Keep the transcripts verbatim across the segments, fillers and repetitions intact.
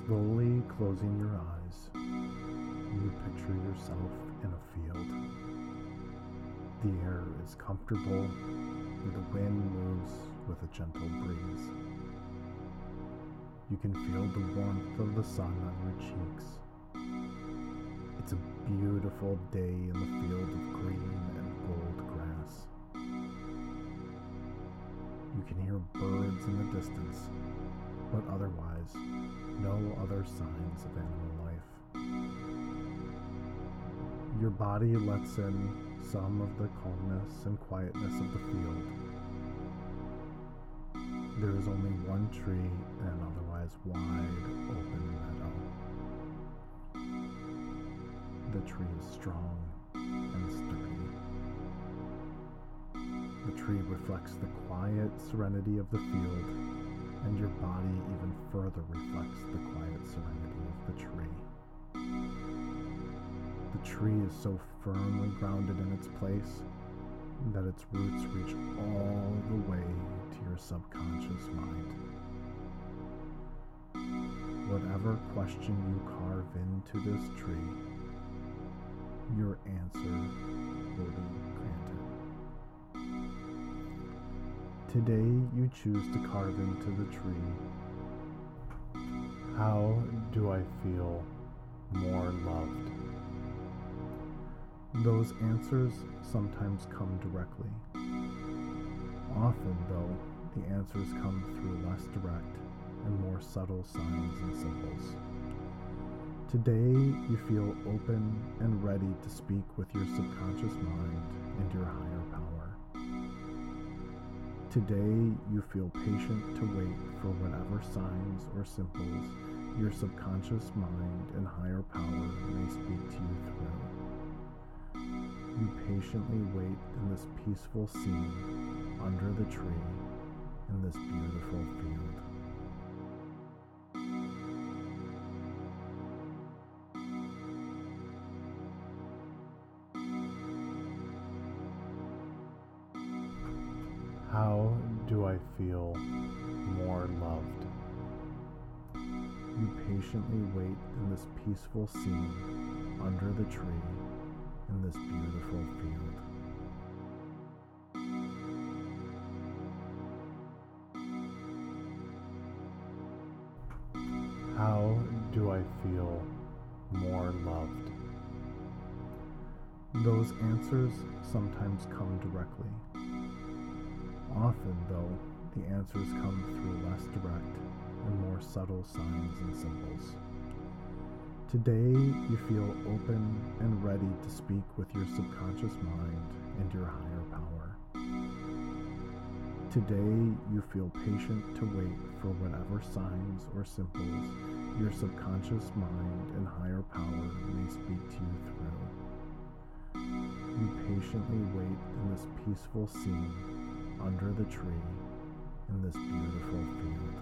Slowly closing your eyes, you picture yourself in a field. The air is comfortable, and the wind moves with a gentle breeze. You can feel the warmth of the sun on your cheeks. It's a beautiful day in the field of green and gold grass. You can hear birds in the distance, but otherwise, no other signs of animal life. Your body lets in some of the calmness and quietness of the field. There is only one tree in an otherwise wide open meadow. The tree is strong and sturdy. The tree reflects the quiet serenity of the field, and your body even further reflects the quiet serenity of the tree. The tree is so firmly grounded in its place that its roots reach all the way to your subconscious mind. Whatever question you carve into this tree, your answer will be granted. Today you choose to carve into the tree. How do I feel more loved? Those answers sometimes come directly. Often, though, the answers come through less direct and more subtle signs and symbols. Today you feel open and ready to speak with your subconscious mind and your higher power. Today you feel patient to wait for whatever signs or symbols your subconscious mind and higher power may speak to you through. You patiently wait in this peaceful scene under the tree in this beautiful field. How do I feel more loved? You patiently wait in this peaceful scene under the tree in this beautiful field. How do I feel more loved? Those answers sometimes come directly. Often, though, the answers come through less direct and more subtle signs and symbols. Today you feel open and ready to speak with your subconscious mind and your higher power. Today you feel patient to wait for whatever signs or symbols your subconscious mind and higher power may speak to you through. You patiently wait in this peaceful scene under the tree in this beautiful field.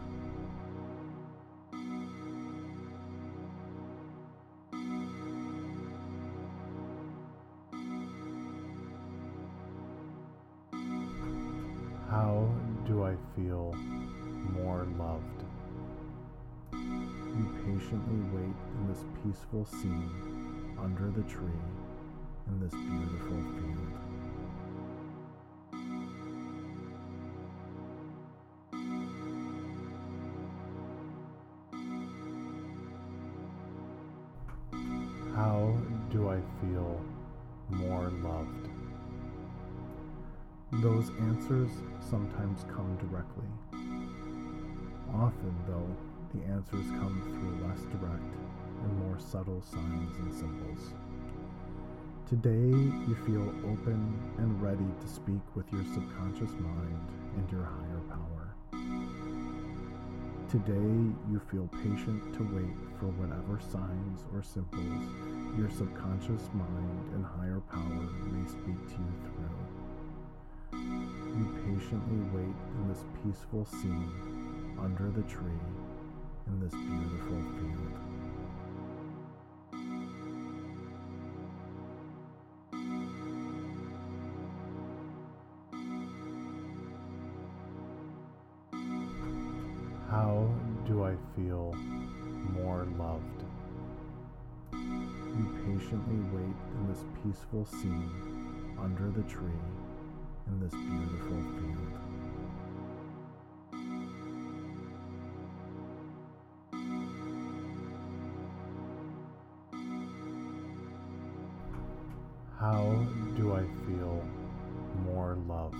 How do I feel more loved? You patiently wait in this peaceful scene under the tree in this beautiful field. How do I feel more loved? Those answers sometimes come directly. Often, though, the answers come through less direct and more subtle signs and symbols. Today you feel open and ready to speak with your subconscious mind and your higher power. Today you feel patient to wait for whatever signs or symbols your subconscious mind and higher power may speak to you through. You patiently wait in this peaceful scene under the tree in this beautiful field. How do I feel more loved. You patiently wait in this peaceful scene under the tree in this beautiful field. How do I feel more loved?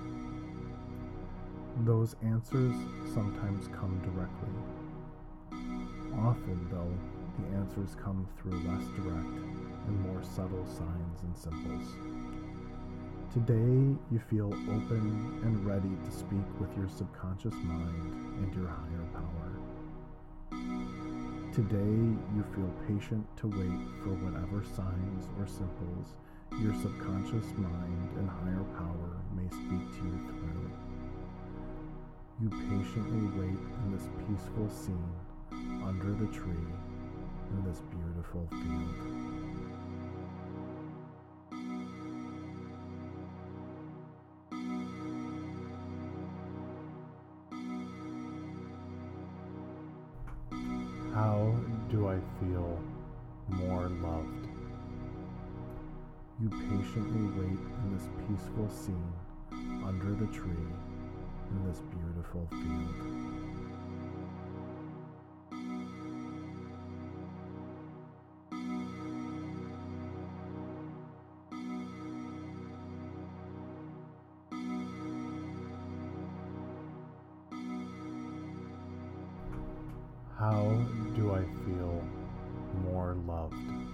Those answers sometimes come directly. Often, though, the answers come through less direct and more subtle signs and symbols. Today, you feel open and ready to speak with your subconscious mind and your higher power. Today, you feel patient to wait for whatever signs or symbols your subconscious mind and higher power may speak to you through. You patiently wait in this peaceful scene under the tree in this beautiful field. How do I feel more loved? You patiently wait in this peaceful scene under the tree in this beautiful field. How do I feel more loved?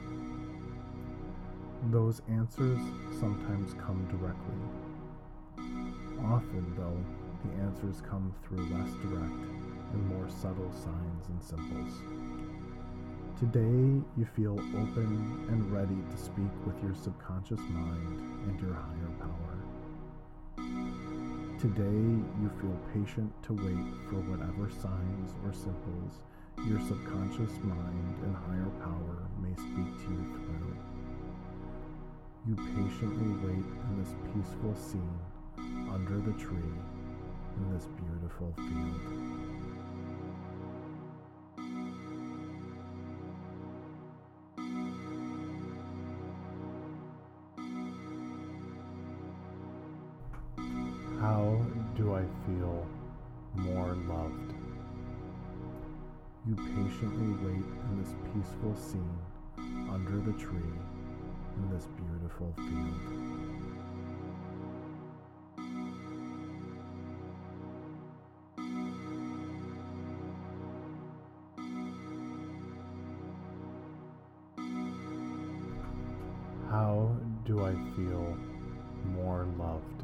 Those answers sometimes come directly. Often, though, the answers come through less direct and more subtle signs and symbols. Today, you feel open and ready to speak with your subconscious mind and your higher power. Today, you feel patient to wait for whatever signs or symbols your subconscious mind and higher power may speak to you through. You patiently wait in this peaceful scene under the tree in this beautiful field. How do I feel more loved? You patiently wait in this peaceful scene under the tree in this beautiful field. How do I feel more loved?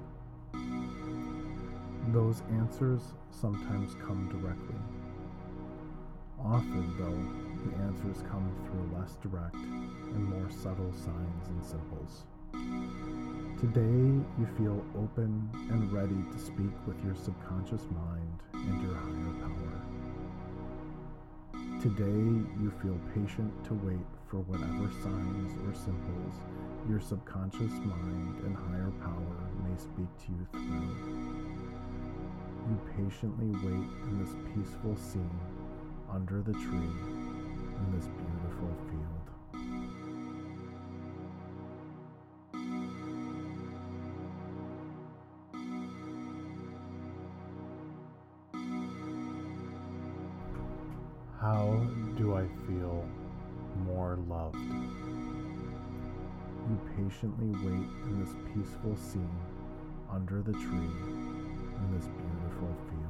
Those answers sometimes come directly. Often, though, the answers come through less direct and more subtle signs and symbols. Today, you feel open and ready to speak with your subconscious mind and your higher power. Today, you feel patient to wait for whatever signs or symbols your subconscious mind and higher power may speak to you through. You patiently wait in this peaceful scene under the tree in this beautiful field. How do I feel more loved? You patiently wait in this peaceful scene under the tree in this beautiful field.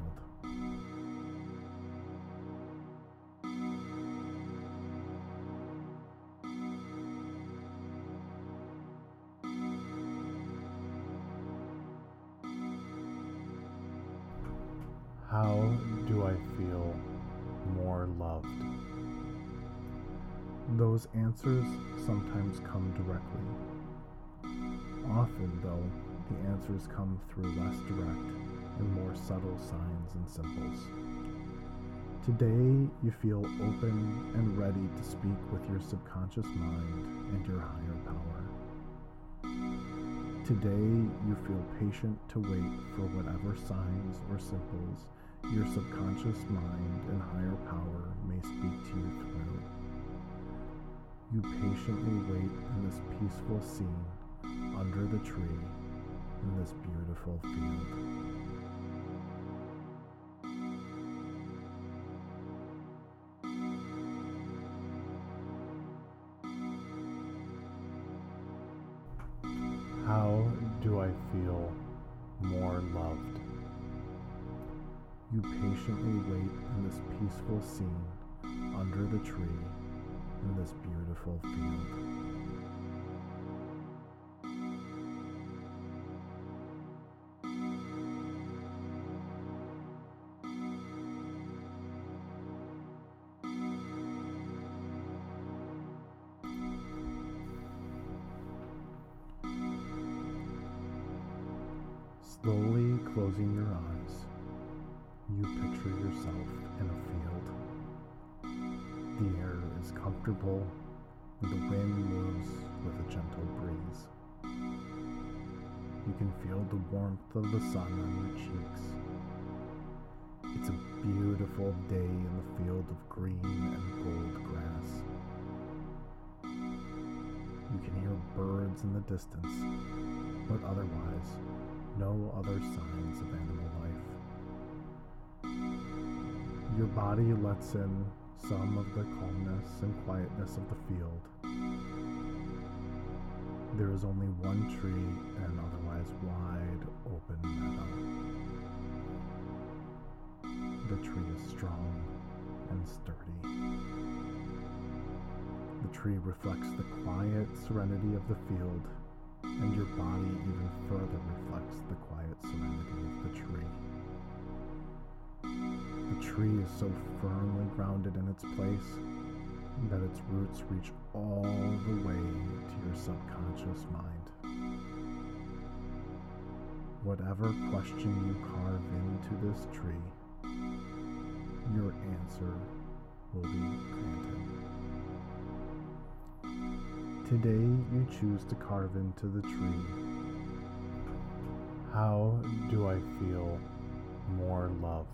How do I feel more loved? Those answers sometimes come directly. Often, though, the answers come through less direct and more subtle signs and symbols. Today, you feel open and ready to speak with your subconscious mind and your higher power. Today, you feel patient to wait for whatever signs or symbols your subconscious mind and higher power may speak to you through. You patiently wait in this peaceful scene under the tree in this beautiful field. How do I feel more loved? You patiently wait in this peaceful scene under the tree in this beautiful field. Slowly closing your eyes, you picture yourself in a field. The air is comfortable and the wind moves with a gentle breeze. You can feel the warmth of the sun on your cheeks. It's a beautiful day in the field of green and gold grass. You can hear birds in the distance, but otherwise, no other signs of animal life. Your body lets in some of the calmness and quietness of the field. There is only one tree and an otherwise wide open meadow. The tree is strong and sturdy. The tree reflects the quiet serenity of the field, and your body even further reflects the quiet serenity of the tree. The tree is so firmly grounded in its place that its roots reach all the way to your subconscious mind. Whatever question you carve into this tree, your answer will be granted. Today you choose to carve into the tree. How do I feel more loved?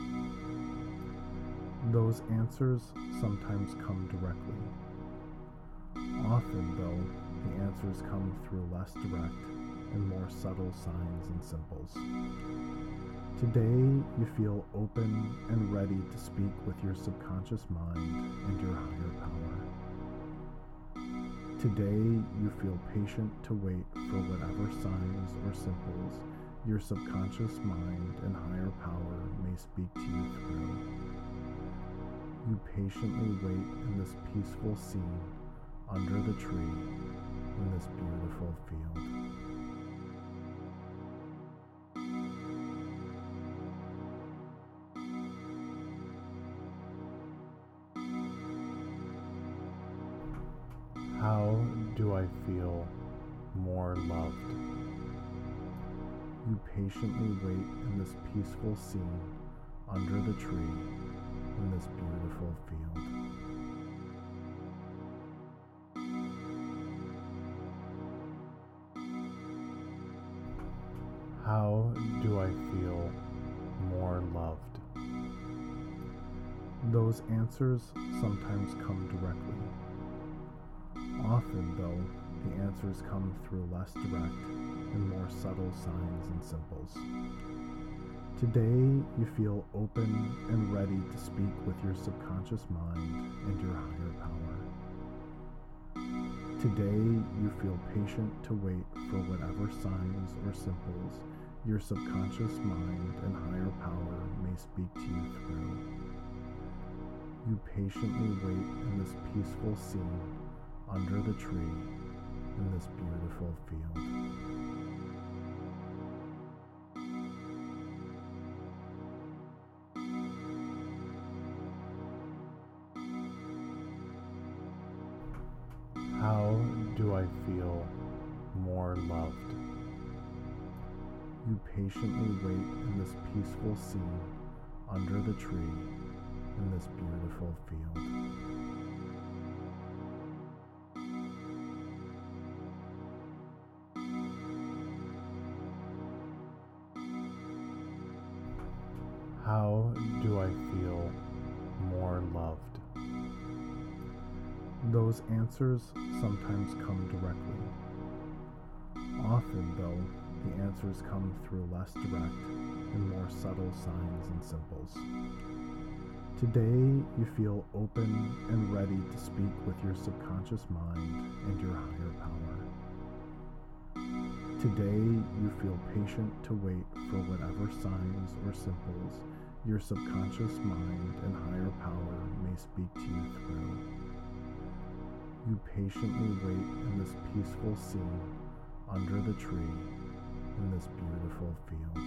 Those answers sometimes come directly. Often, though, the answers come through less direct and more subtle signs and symbols. Today you feel open and ready to speak with your subconscious mind and your higher power. Today, you feel patient to wait for whatever signs or symbols your subconscious mind and higher power may speak to you through. You patiently wait in this peaceful scene under the tree in this beautiful field. How do I feel more loved? You patiently wait in this peaceful scene under the tree in this beautiful field. How do I feel more loved? Those answers sometimes come directly. Often, though, the answers come through less direct and more subtle signs and symbols. Today, you feel open and ready to speak with your subconscious mind and your higher power. Today, you feel patient to wait for whatever signs or symbols your subconscious mind and higher power may speak to you through. You patiently wait in this peaceful scene under the tree in this beautiful field. How do I feel more loved? You patiently wait in this peaceful scene under the tree in this beautiful field. How do I feel more loved? Those answers sometimes come directly. Often, though, the answers come through less direct and more subtle signs and symbols. Today, you feel open and ready to speak with your subconscious mind and your higher power. Today, you feel patient to wait for whatever signs or symbols your subconscious mind and higher power may speak to you through. You patiently wait in this peaceful scene under the tree in this beautiful field.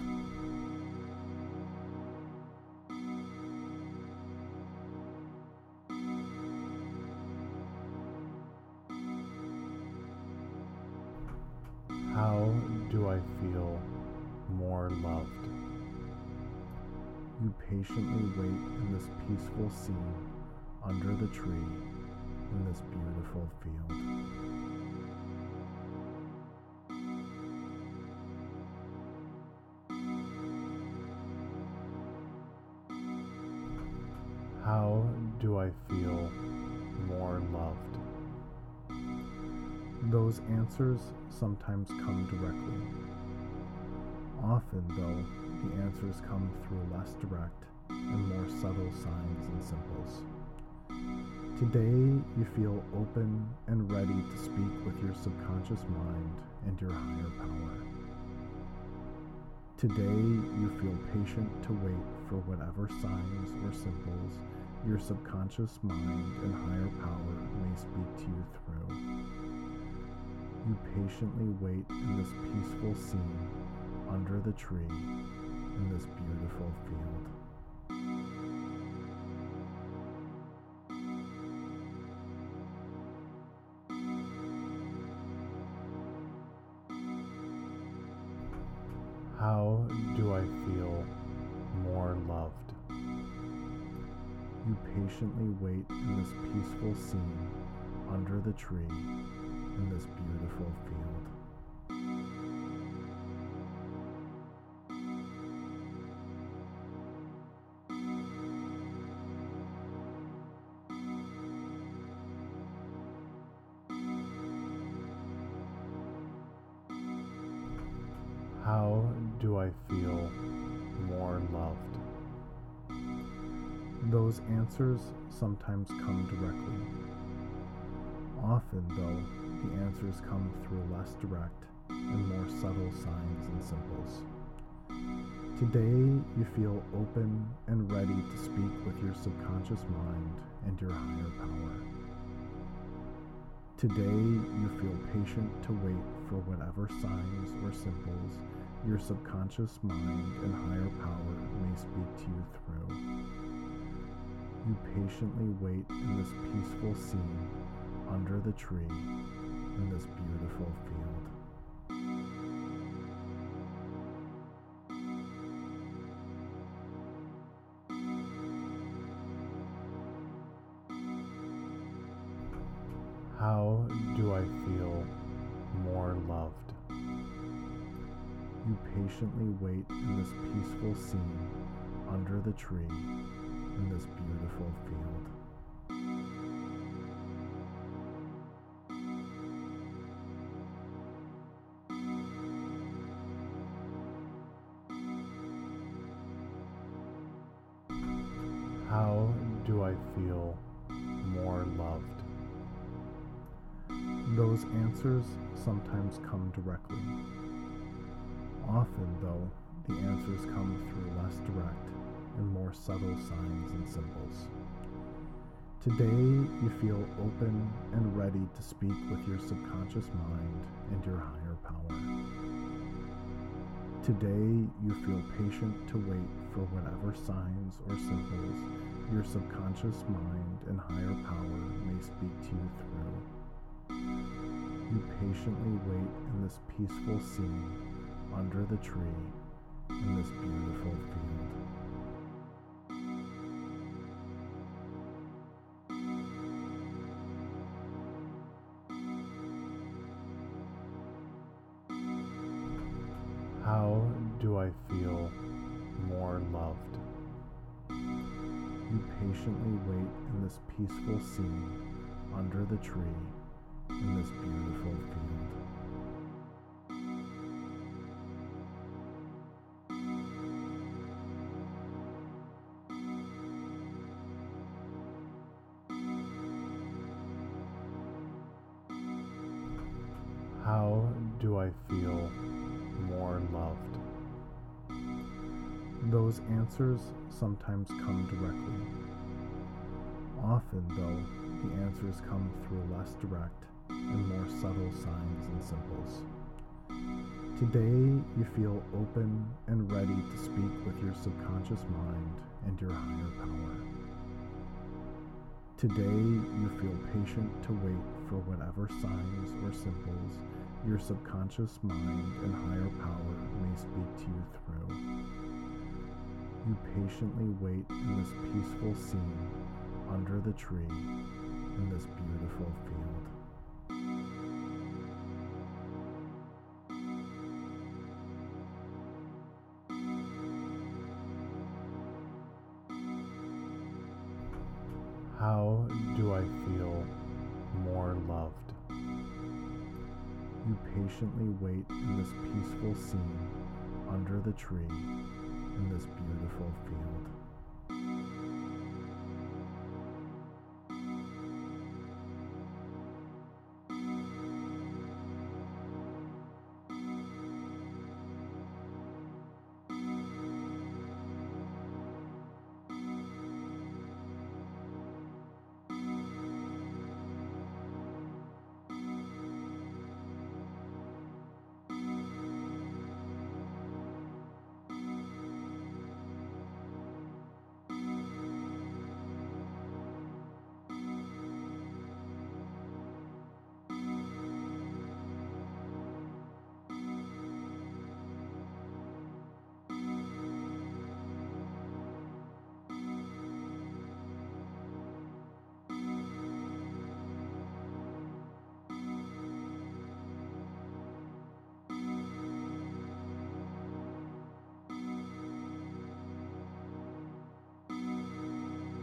How do I feel more loved? You patiently wait in this peaceful scene under the tree in this beautiful field. How do I feel more loved? Those answers sometimes come directly. Often, though, the answers come through less direct and more subtle signs and symbols. Today, you feel open and ready to speak with your subconscious mind and your higher power. Today, you feel patient to wait for whatever signs or symbols your subconscious mind and higher power may speak to you through. You patiently wait in this peaceful scene under the tree in this beautiful field. How do I feel more loved? You patiently wait in this peaceful scene under the tree in this beautiful field. How do I feel more loved? Those answers sometimes come directly. Often, though, the answers come through less direct and more subtle signs and symbols. Today, you feel open and ready to speak with your subconscious mind and your higher power. Today, you feel patient to wait for whatever signs or symbols your subconscious mind and higher power may speak to you through. You patiently wait in this peaceful scene under the tree in this beautiful field. How do I feel more loved? You patiently wait in this peaceful scene under the tree in this beautiful field. How do I feel more loved? Those answers sometimes come directly. Often, though, the answers come through less direct and more subtle signs and symbols. Today, you feel open and ready to speak with your subconscious mind and your higher power. Today, you feel patient to wait for whatever signs or symbols your subconscious mind and higher power may speak to you through. You patiently wait in this peaceful scene under the tree in this beautiful field. How do I feel more loved? You patiently wait in this peaceful scene under the tree in this beautiful field. How do I feel more loved? Those answers sometimes come directly. Often, though, the answers come through less direct and more subtle signs and symbols. Today, you feel open and ready to speak with your subconscious mind and your higher power. Today, you feel patient to wait for whatever signs or symbols your subconscious mind and higher power may speak to you through. You patiently wait in this peaceful scene under the tree in this beautiful field. How do I feel more loved? You patiently wait in this peaceful scene under the tree in this beautiful field.